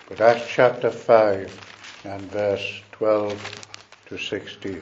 But Acts chapter 5 and verse 12 to 16.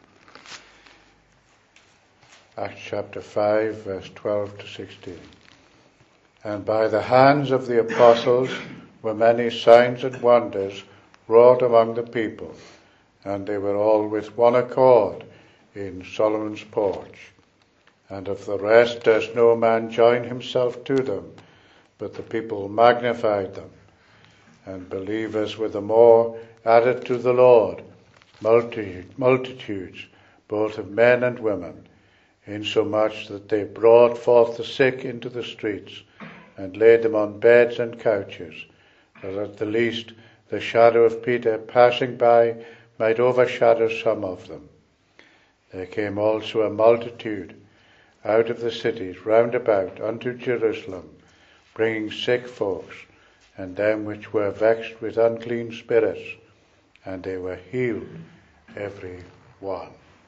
Acts chapter 5 verse 12 to 16. And by the hands of the apostles were many signs and wonders wrought among the people, and they were all with one accord in Solomon's porch. And of the rest durst no man join himself to them, but the people magnified them. And believers were the more added to the Lord, multitudes, both of men and women, insomuch that they brought forth the sick into the streets, and laid them on beds and couches, that at the least the shadow of Peter passing by might overshadow some of them. There came also a multitude out of the cities round about unto Jerusalem, bringing sick folks, and them which were vexed with unclean spirits, and they were healed every one.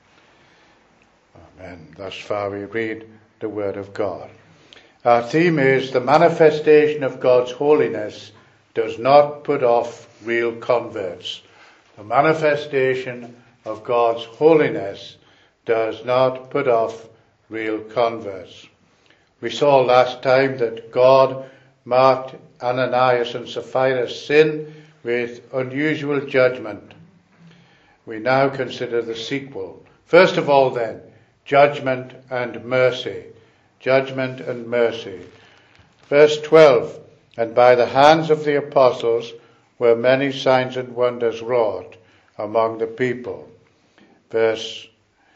Amen. Thus far we read the word of God. Our theme is the manifestation of God's holiness does not put off real converts. The manifestation of God's holiness does not put off real converts. We saw last time that God marked Ananias and Sapphira's sin with unusual judgment. We now consider the sequel. First of all then, judgment and mercy. Judgment and mercy. Verse 12, and by the hands of the apostles were many signs and wonders wrought among the people. Verse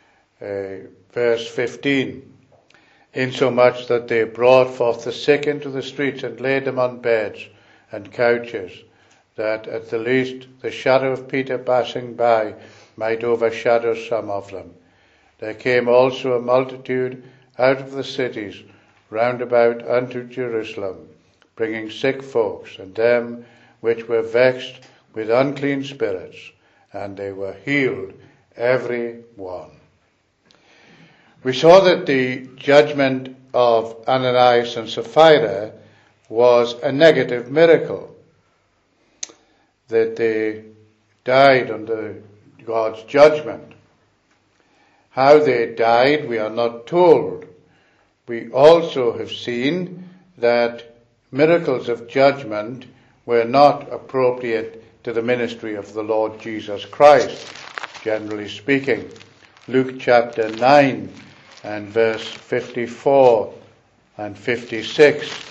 15, insomuch that they brought forth the sick into the streets and laid them on beds and couches, that at the least the shadow of Peter passing by might overshadow some of them. There came also a multitude out of the cities round about unto Jerusalem, bringing sick folks, and them which were vexed with unclean spirits, and they were healed every one. We saw that the judgment of Ananias and Sapphira was a negative miracle, that they died under God's judgment. How they died, we are not told. We also have seen that miracles of judgment were not appropriate to the ministry of the Lord Jesus Christ, generally speaking. Luke chapter 9 and verse 54 and 56.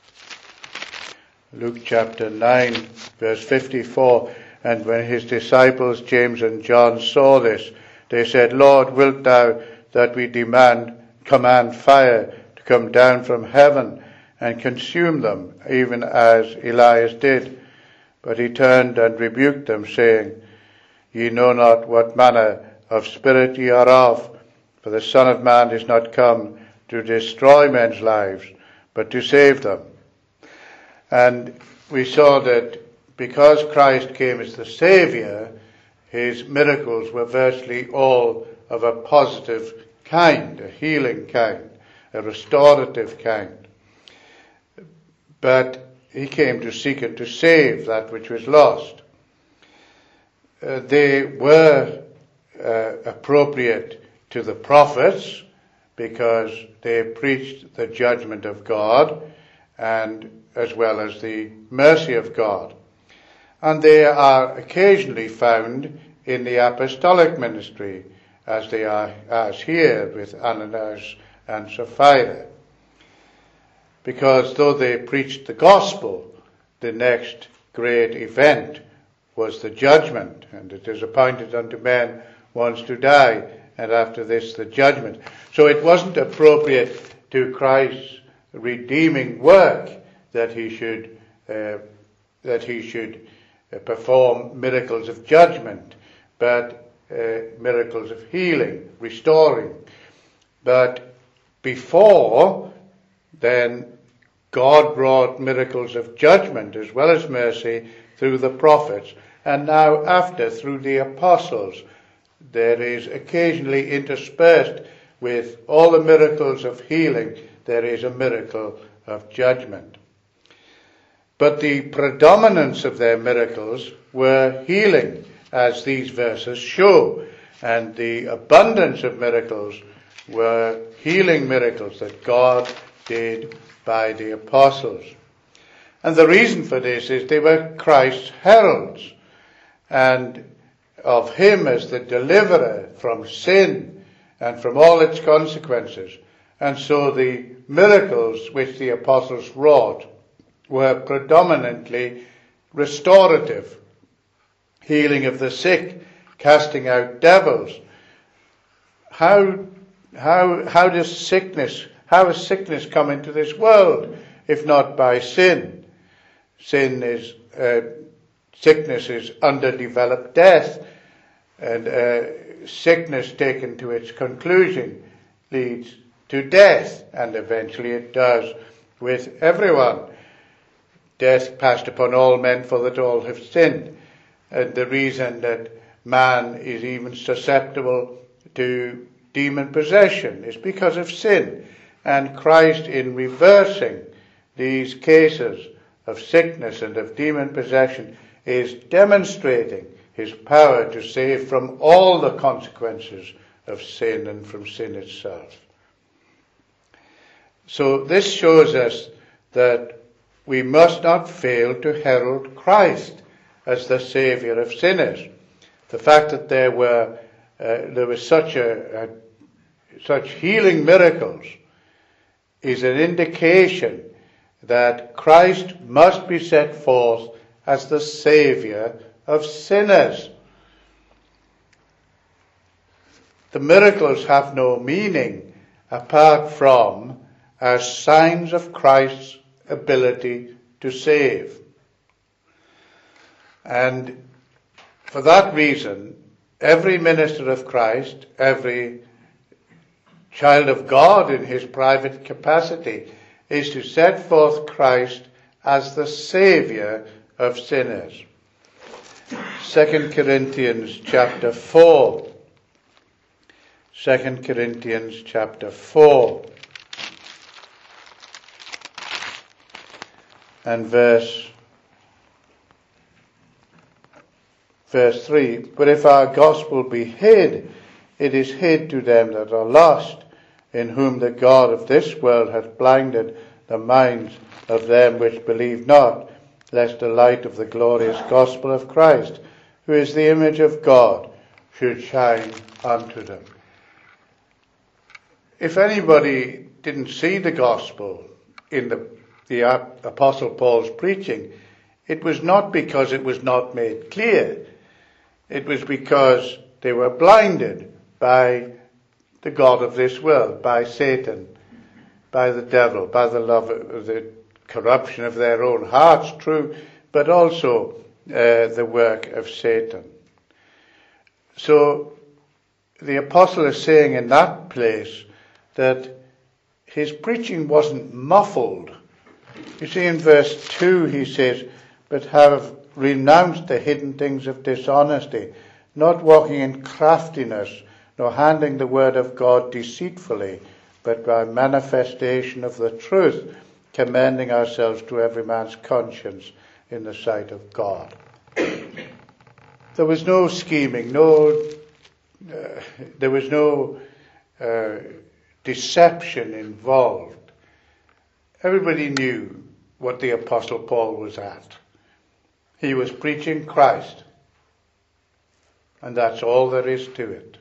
Luke chapter 9 verse 54, and when his disciples James and John saw this, they said, Lord, wilt thou that we command fire to come down from heaven and consume them, even as Elias did? But he turned and rebuked them, saying, Ye know not what manner of spirit ye are of, for the Son of Man is not come to destroy men's lives, but to save them. And we saw that because Christ came as the Saviour, his miracles were virtually all of a positive kind, a healing kind, a restorative kind. But he came to seek and to save that which was lost. They were appropriate to the prophets because they preached the judgment of God and as well as the mercy of God. And they are occasionally found in the apostolic ministry, as they are as here with Ananias and Sapphira. Because though they preached the gospel, the next great event was the judgment, and it is appointed unto men once to die, and after this the judgment. So it wasn't appropriate to Christ's redeeming work that he should perform miracles of judgment, but miracles of healing, restoring. But before then, God wrought miracles of judgment as well as mercy through the prophets, and now after through the apostles. There is occasionally interspersed with all the miracles of healing, there is a miracle of judgment. But the predominance of their miracles were healing, as these verses show. And the abundance of miracles were healing miracles that God did by the apostles. And the reason for this is they were Christ's heralds, and of him as the deliverer from sin and from all its consequences. And so the miracles which the apostles wrought were predominantly restorative. Healing of the sick, casting out devils. How has sickness come into this world if not by sin? Sickness is underdeveloped death, and sickness taken to its conclusion leads to death, and eventually it does with everyone. Death passed upon all men, for that all have sinned. And the reason that man is even susceptible to demon possession is because of sin. And Christ, in reversing these cases of sickness and of demon possession, is demonstrating his power to save from all the consequences of sin and from sin itself. So this shows us that we must not fail to herald Christ as the Saviour of sinners. The fact that there was such healing miracles is an indication that Christ must be set forth as the Saviour of sinners. The miracles have no meaning apart from as signs of Christ's ability to save. And for that reason, every minister of Christ, every child of God in his private capacity, is to set forth Christ as the Saviour of sinners. 2 Corinthians chapter 4. 2 Corinthians chapter 4 and verse 3. But if our gospel be hid, it is hid to them that are lost, in whom the God of this world hath blinded the minds of them which believe not, lest the light of the glorious gospel of Christ, who is the image of God, should shine unto them. If anybody didn't see the gospel in the Apostle Paul's preaching, it was not because it was not made clear. It was because they were blinded by the god of this world, by Satan, by the devil, by the love of the corruption of their own hearts, true, but also the work of Satan. So the apostle is saying in that place that his preaching wasn't muffled. You see in verse 2 he says, but have renounced the hidden things of dishonesty, not walking in craftiness, nor handling the word of God deceitfully, but by manifestation of the truth, commending ourselves to every man's conscience in the sight of God. There was no scheming, there was no deception involved. Everybody knew what the Apostle Paul was at. He was preaching Christ, and that's all there is to it.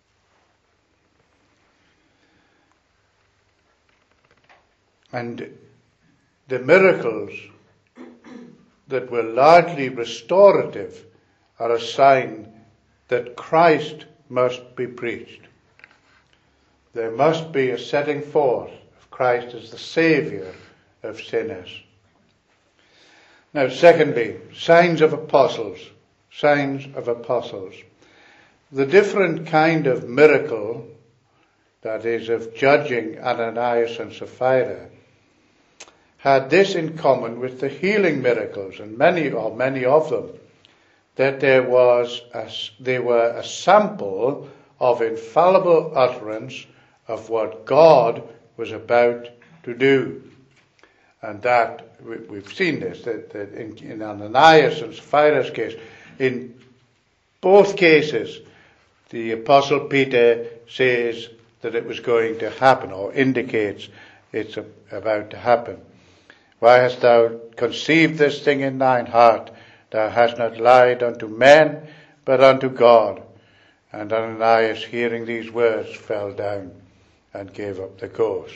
And the miracles that were largely restorative are a sign that Christ must be preached. There must be a setting forth of Christ as the Saviour of sinners. Now, secondly, signs of apostles. Signs of apostles. The different kind of miracle, that is, of judging Ananias and Sapphira, had this in common with the healing miracles, and many of them, that they were a sample of infallible utterance of what God was about to do. And that we've seen this, that in Ananias and Sapphira's case, in both cases, the Apostle Peter says that it was going to happen, or indicates it's about to happen. Why hast thou conceived this thing in thine heart? Thou hast not lied unto men, but unto God. And Ananias, hearing these words, fell down and gave up the ghost.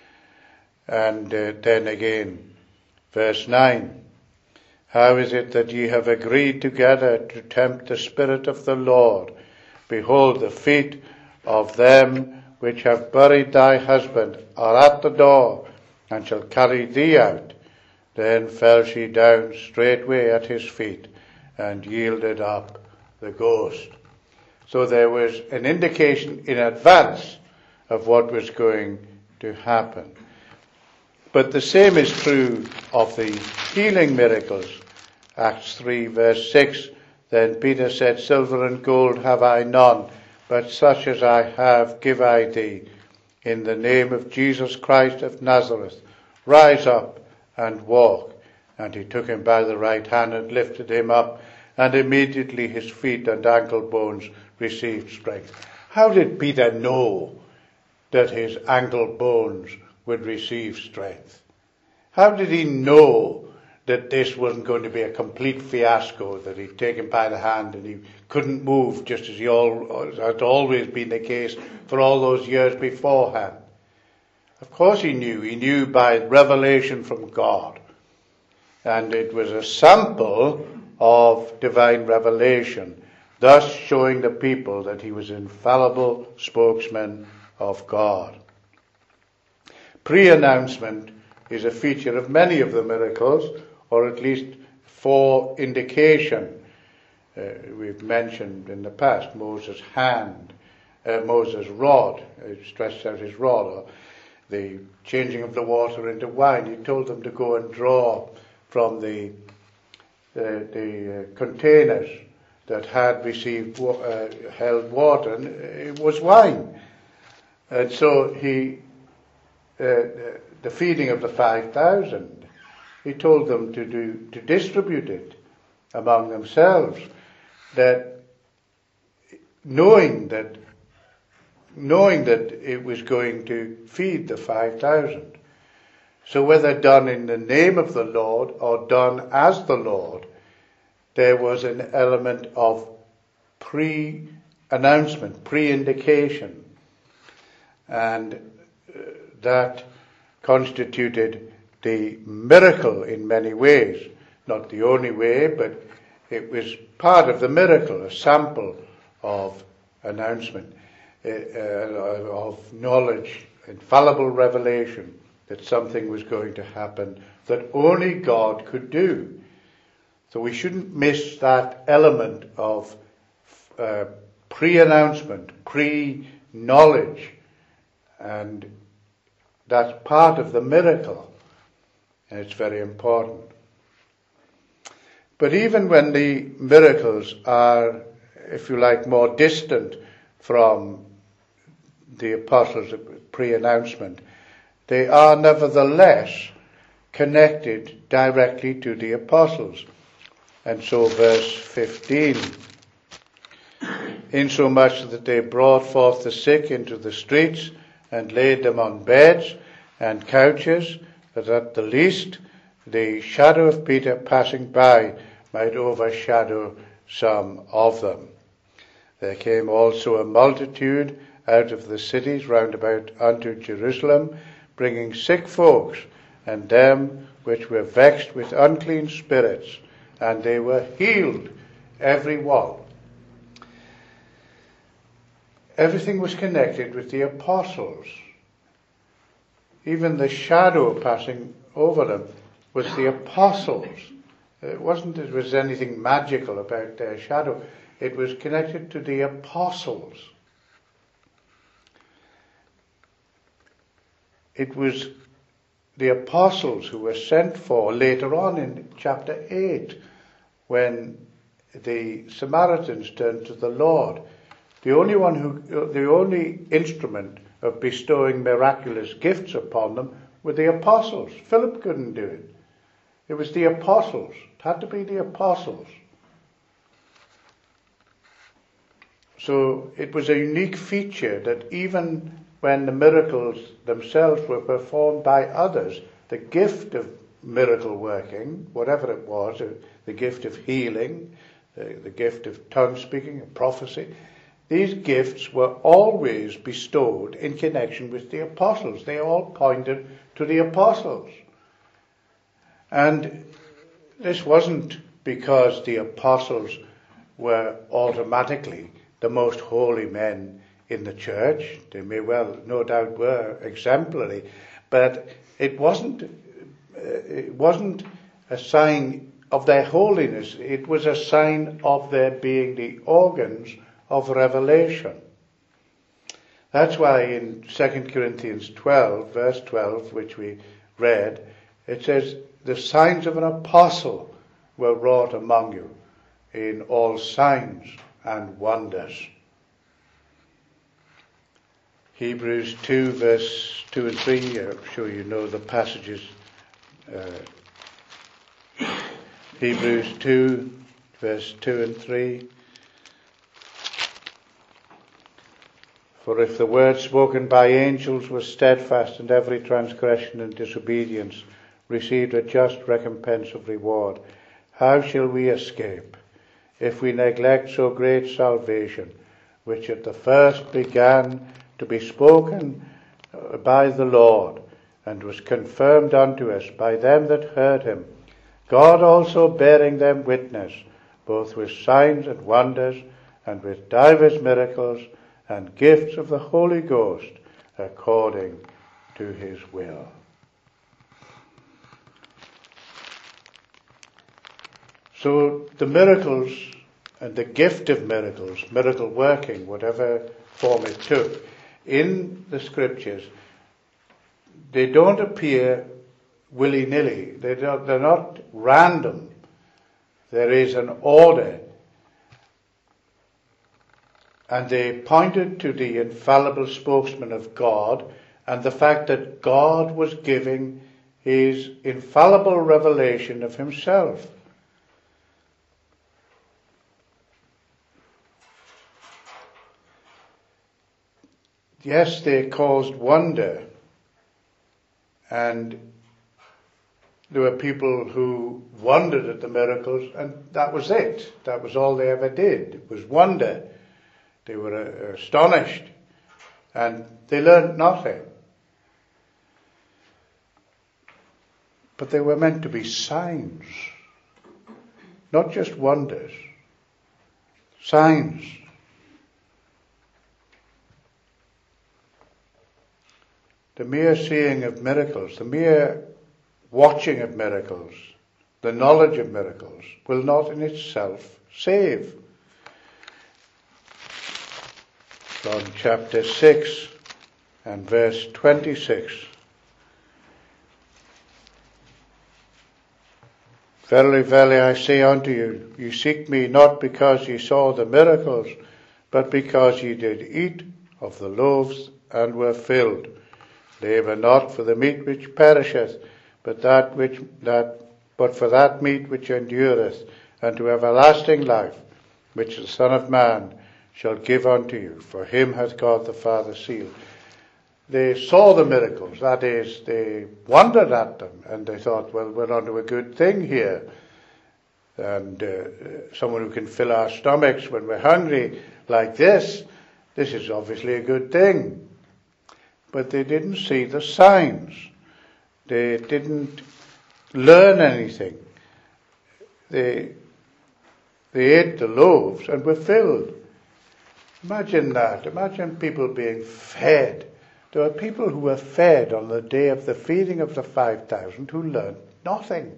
And then again, verse 9. How is it that ye have agreed together to tempt the Spirit of the Lord? Behold, the feet of them which have buried thy husband are at the door, and shall carry thee out. Then fell she down straightway at his feet, and yielded up the ghost. So there was an indication in advance of what was going to happen. But the same is true of the healing miracles. Acts 3 verse 6, Then Peter said, Silver and gold have I none, but such as I have give I thee. In the name of Jesus Christ of Nazareth, rise up and walk. And he took him by the right hand and lifted him up, and immediately his feet and ankle bones received strength. How did Peter know that his ankle bones would receive strength? How did he know that this wasn't going to be a complete fiasco, that he'd taken by the hand and he couldn't move, just as had always been the case for all those years beforehand? Of course he knew. He knew by revelation from God. And it was a sample of divine revelation, thus showing the people that he was an infallible spokesman of God. Pre-announcement is a feature of many of the miracles, or at least for indication. We've mentioned in the past Moses' hand, Moses' rod, he stretched out his rod, or the changing of the water into wine. He told them to go and draw from the containers that had received held water, and it was wine. And so the feeding of the 5,000, he told them to distribute it among themselves, that knowing that it was going to feed the 5,000. So whether done in the name of the Lord or done as the Lord, there was an element of pre-announcement, pre-indication, and that constituted the miracle in many ways. Not the only way, but it was part of the miracle, a sample of announcement, of knowledge, infallible revelation that something was going to happen that only God could do. So we shouldn't miss that element of pre-announcement, pre-knowledge, and that's part of the miracle, and it's very important. But even when the miracles are, if you like, more distant from the apostles' pre-announcement, they are nevertheless connected directly to the apostles. And so verse 15, insomuch that they brought forth the sick into the streets and laid them on beds and couches, that at the least the shadow of Peter passing by might overshadow some of them. There came also a multitude out of the cities round about unto Jerusalem, bringing sick folks, and them which were vexed with unclean spirits, and they were healed, every one. Everything was connected with the apostles. Even the shadow passing over them was the apostles. It wasn't that there was anything magical about their shadow. It was connected to the apostles. It was the apostles who were sent for later on in chapter 8, when the Samaritans turned to the Lord. The only instrument of bestowing miraculous gifts upon them were the apostles. Philip couldn't do it. It was the apostles. It had to be the apostles. So it was a unique feature that even when the miracles themselves were performed by others, the gift of miracle working, whatever it was, the gift of healing, the gift of tongue speaking, and prophecy, these gifts were always bestowed in connection with the apostles. They all pointed to the apostles. And this wasn't because the apostles were automatically the most holy men in the church. They may well, no doubt, were exemplary, but it wasn't a sign of their holiness. It was a sign of their being the organs of revelation. That's why in 2 Corinthians 12, verse 12, which we read, it says, the signs of an apostle were wrought among you in all signs and wonders. Hebrews 2, verse 2 and 3, I'm sure you know the passages. Hebrews 2, verse 2 and 3. For if the word spoken by angels was steadfast, and every transgression and disobedience received a just recompense of reward, how shall we escape if we neglect so great salvation, which at the first began to be spoken by the Lord, and was confirmed unto us by them that heard him, God also bearing them witness, both with signs and wonders, and with divers miracles, and gifts of the Holy Ghost, according to his will. So the miracles and the gift of miracles, miracle working, whatever form it took, in the scriptures, they don't appear willy-nilly. They're not random. There is an order. And they pointed to the infallible spokesman of God and the fact that God was giving his infallible revelation of himself. Yes, they caused wonder, and there were people who wondered at the miracles, and that was it. That was all they ever did. It was wonder. They were astonished, and they learned nothing. But they were meant to be signs, not just wonders. Signs. The mere seeing of miracles, the mere watching of miracles, the knowledge of miracles will not in itself save. John chapter 6 and verse 26. Verily, verily, I say unto you, ye seek me not because ye saw the miracles, but because ye did eat of the loaves and were filled. Labour not for the meat which perisheth, but for that meat which endureth unto everlasting life, which the Son of Man shall give unto you. For him hath God the Father sealed. They saw the miracles, that is, they wondered at them, and they thought, well, we're onto a good thing here. And someone who can fill our stomachs when we're hungry like this is obviously a good thing. But they didn't see the signs. They didn't learn anything. They ate the loaves and were filled. Imagine that. Imagine people being fed. There were people who were fed on the day of the feeding of the 5,000 who learned nothing.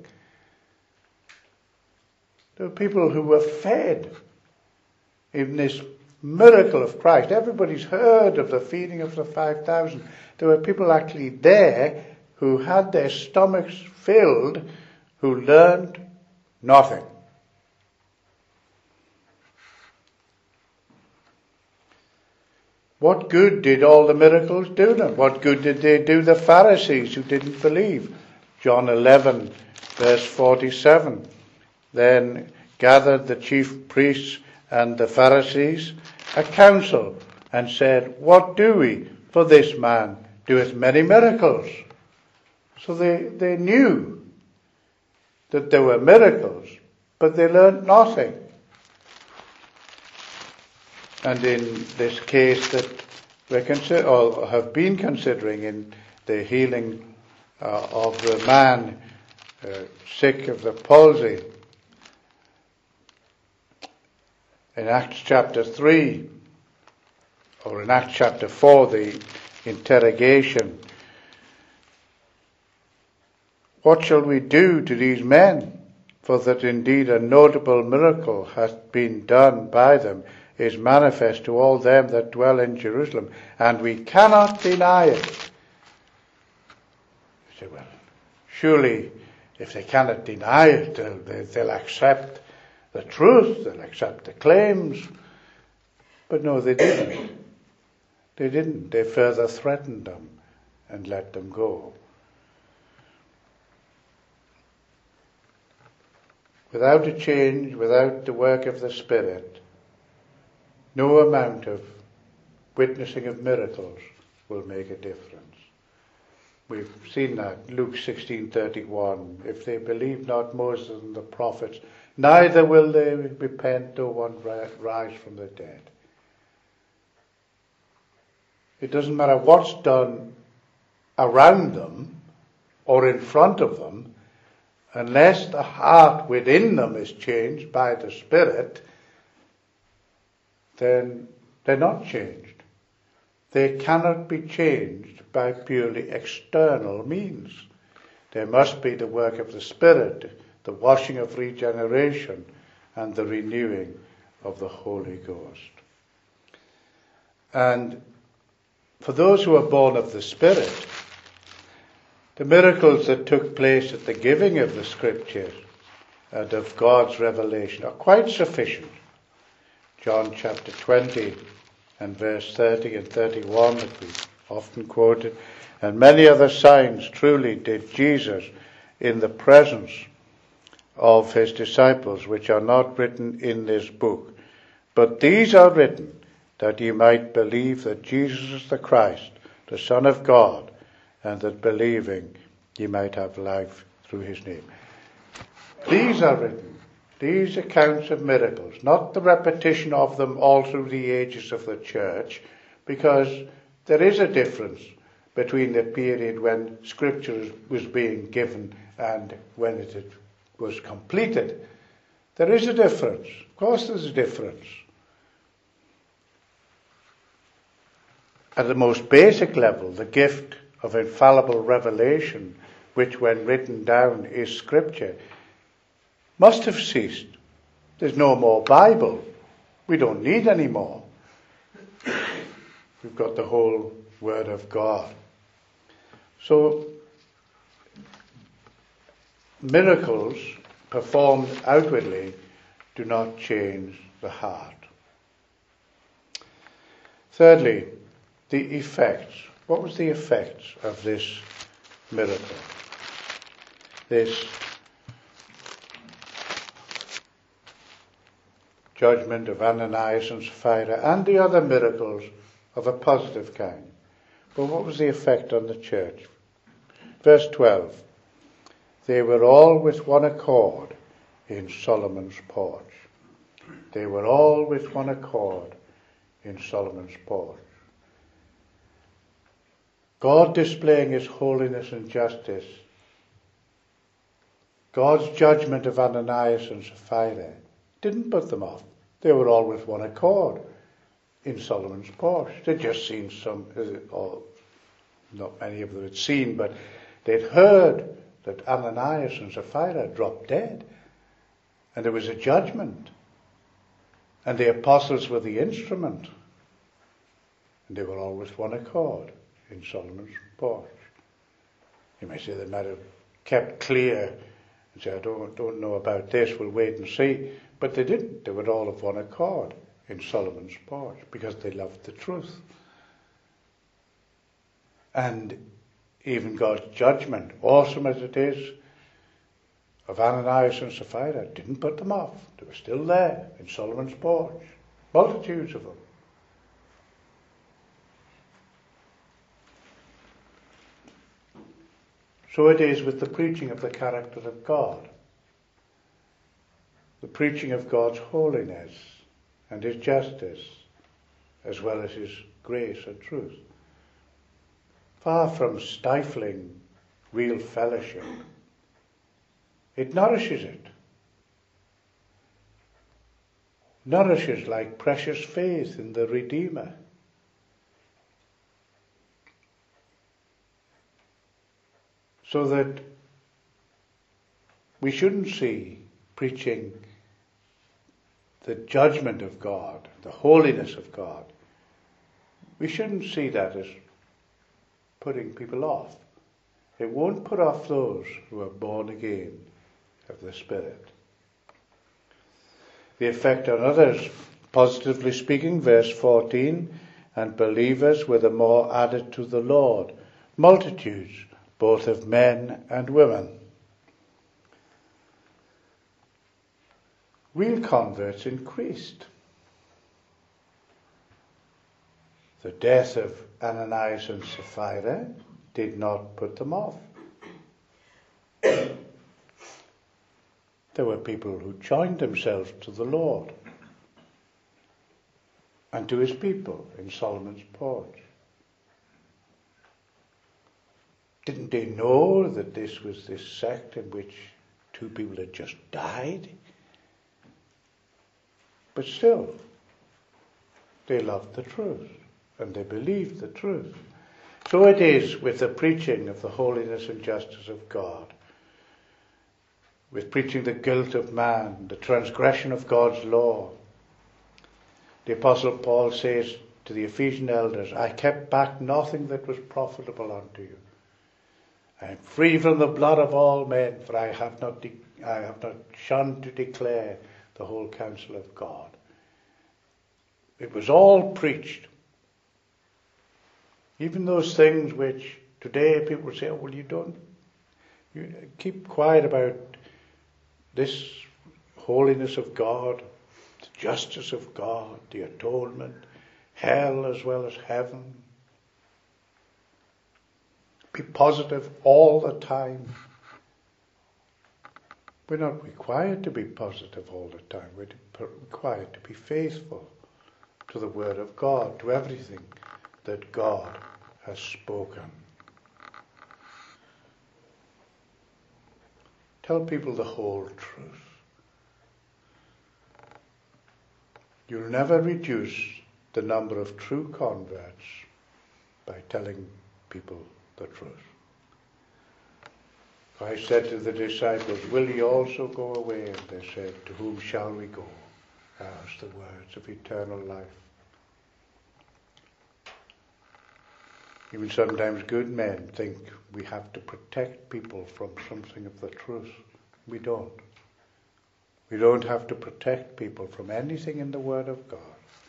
There were people who were fed in this miracle of Christ. Everybody's heard of the feeding of the 5,000. There were people actually there who had their stomachs filled, who learned nothing. What good did all the miracles do them? What good did they do the Pharisees who didn't believe? John 11, Verse 47, then gathered the chief priests and the Pharisees a council and said, what do we? For this man doeth many miracles. So they knew that there were miracles, but they learned nothing. And in this case that we're or have been considering in the healing of the man sick of the palsy, in Acts chapter 3, or in Acts chapter 4, the interrogation, what shall we do to these men? For that indeed a notable miracle hath been done by them, is manifest to all them that dwell in Jerusalem, and we cannot deny it. You say, well, surely if they cannot deny it, they'll accept the truth, they'll accept the claims. But no, they didn't. They didn't. They further threatened them and let them go. Without a change, without the work of the Spirit, no amount of witnessing of miracles will make a difference. We've seen that, Luke 16:31. If they believe not Moses and the prophets, neither will they repent, though one rise from the dead. It doesn't matter what's done around them or in front of them, unless the heart within them is changed by the Spirit, then they're not changed. They cannot be changed by purely external means. There must be the work of the Spirit, the washing of regeneration, and the renewing of the Holy Ghost. And for those who are born of the Spirit, the miracles that took place at the giving of the Scriptures and of God's revelation are quite sufficient. John chapter 20 and verse 30 and 31 that we've often quoted, and many other signs truly did Jesus in the presence of his disciples, which are not written in this book. But these are written that ye might believe that Jesus is the Christ, the Son of God, and that believing ye might have life through his name. These are written, these accounts of miracles, not the repetition of them all through the ages of the church, because there is a difference between the period when Scripture was being given and when it was completed. There is a difference. Of course there's a difference. At the most basic level, the gift of infallible revelation, which when written down is Scripture, must have ceased. There's no more Bible. We don't need any more. We've got the whole Word of God. So, miracles performed outwardly do not change the heart. Thirdly, the effects. What was the effects of this miracle? This judgment of Ananias and Sapphira and the other miracles of a positive kind. But what was the effect on the church? Verse 12. They were all with one accord in Solomon's porch. They were all with one accord in Solomon's porch. God displaying his holiness and justice. God's judgment of Ananias and Sapphira didn't put them off. They were all with one accord in Solomon's porch. They'd just seen some, or not many of them had seen, but they'd heard that Ananias and Sapphira dropped dead. And there was a judgment. And the apostles were the instrument. And they were all with one accord in Solomon's porch. You may say they might have kept clear and say, I don't know about this, we'll wait and see. But they didn't. They were all of one accord in Solomon's porch because they loved the truth. And even God's judgment, awesome as it is, of Ananias and Sapphira didn't put them off. They were still there in Solomon's porch. Multitudes of them. So it is with the preaching of the character of God. The preaching of God's holiness and His justice, as well as His grace and truth. Far from stifling real fellowship, it nourishes it. Nourishes like precious faith in the Redeemer. So that we shouldn't see preaching the judgment of God, the holiness of God. We shouldn't see that as putting people off. It won't put off those who are born again of the Spirit. The effect on others, positively speaking, verse 14, and believers were the more added to the Lord, multitudes, both of men and women. Real converts increased. The death of Ananias and Sapphira did not put them off. There were people who joined themselves to the Lord and to His people in Solomon's porch. Didn't they know that this was this sect in which 2 people had just died? But still, they loved the truth and they believed the truth. So it is with the preaching of the holiness and justice of God, with preaching the guilt of man, the transgression of God's law. The Apostle Paul says to the Ephesian elders, I kept back nothing that was profitable unto you. I am free from the blood of all men, for I have not shunned to declare the whole counsel of God. It was all preached. Even those things which today people say, oh, well, you keep quiet about this holiness of God, the justice of God, the atonement, hell as well as heaven. Be positive all the time. We're not required to be positive all the time. We're required to be faithful to the Word of God, to everything that God has spoken. Tell people the whole truth. You'll never reduce the number of true converts by telling people the truth. Christ said to the disciples, will ye also go away? And they said, to whom shall we go? As the words of eternal life. Even sometimes good men think we have to protect people from something of the truth. We don't. We don't have to protect people from anything in the Word of God.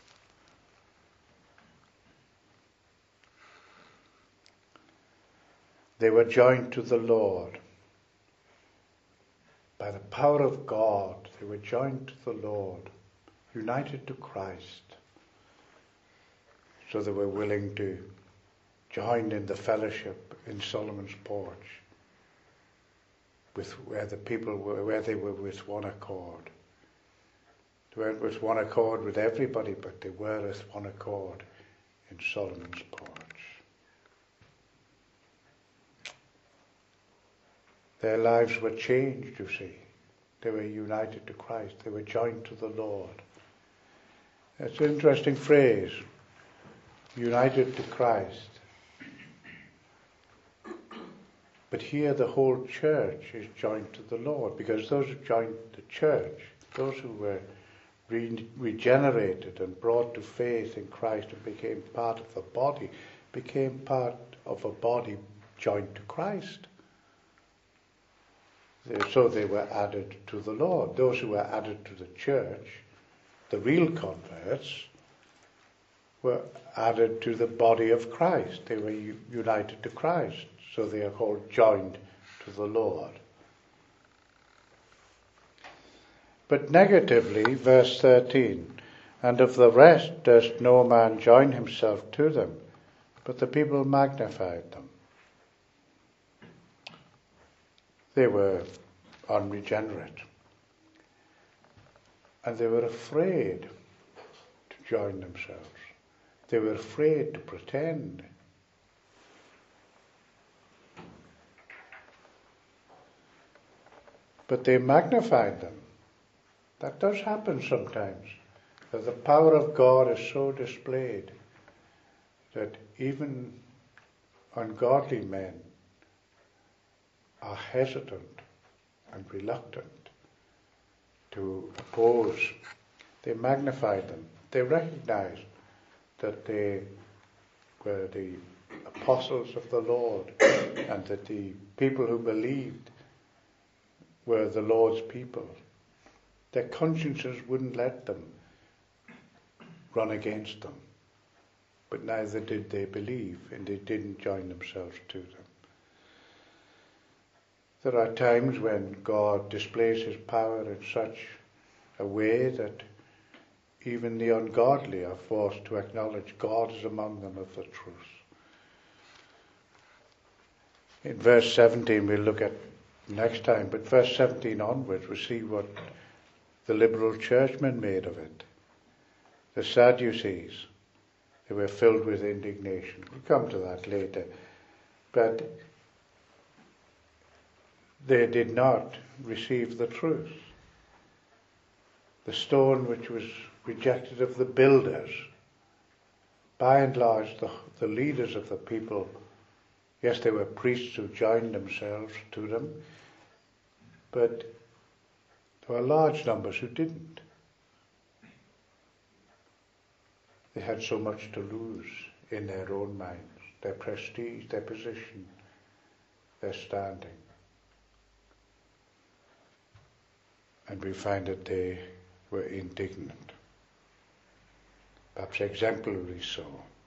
They were joined to the Lord. By the power of God, they were joined to the Lord, united to Christ. So they were willing to join in the fellowship in Solomon's porch, where they were with one accord. They weren't with one accord with everybody, but they were with one accord in Solomon's porch. Their lives were changed, you see. They were united to Christ. They were joined to the Lord. That's an interesting phrase. United to Christ. But here the whole church is joined to the Lord, because those who joined the church, those who were regenerated and brought to faith in Christ and became part of the body, became part of a body joined to Christ. So they were added to the Lord. Those who were added to the church, the real converts, were added to the body of Christ. They were united to Christ. So they are called joined to the Lord. But negatively, verse 13, and of the rest durst no man join himself to them, but the people magnified them. They were unregenerate, and they were afraid to join themselves. They were afraid to pretend. But they magnified them. That does happen sometimes, that the power of God is so displayed that even ungodly men are hesitant and reluctant to oppose. They magnified them. They recognized that they were the apostles of the Lord and that the people who believed were the Lord's people. Their consciences wouldn't let them run against them, but neither did they believe, and they didn't join themselves to them. There are times when God displays his power in such a way that even the ungodly are forced to acknowledge God is among them of the truth. In verse 17 we'll look at next time, but verse 17 onwards we see what the liberal churchmen made of it. The Sadducees, they were filled with indignation. We'll come to that later. But they did not receive the truth. The stone which was rejected of the builders, by and large the leaders of the people, yes, there were priests who joined themselves to them, but there were large numbers who didn't. They had so much to lose in their own minds, their prestige, their position, their standing. And we find that they were indignant, perhaps exemplarily so.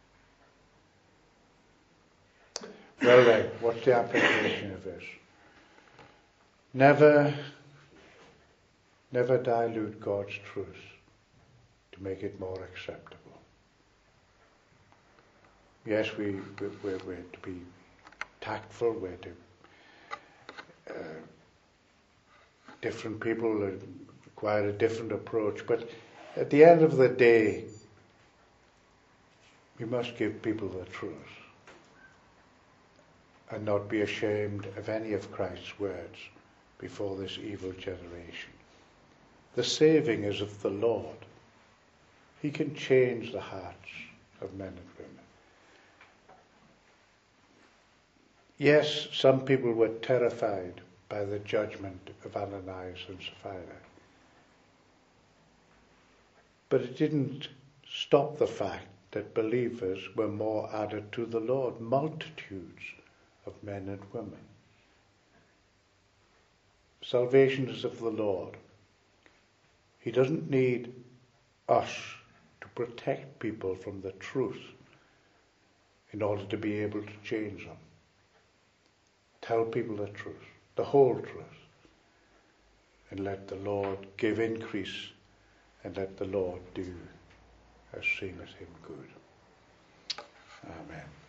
Well then, what's the application of this? Never dilute God's truth to make it more acceptable. Yes, we're to be tactful, we're to different people require a different approach, but at the end of the day, we must give people the truth and not be ashamed of any of Christ's words before this evil generation. The saving is of the Lord. He can change the hearts of men and women. Yes, some people were terrified by the judgment of Ananias and Sapphira. But it didn't stop the fact that believers were more added to the Lord, multitudes of men and women. Salvation is of the Lord. He doesn't need us to protect people from the truth in order to be able to change them. Tell people the truth, the whole truth, and let the Lord give increase, and let the Lord do as seemeth him good. Amen.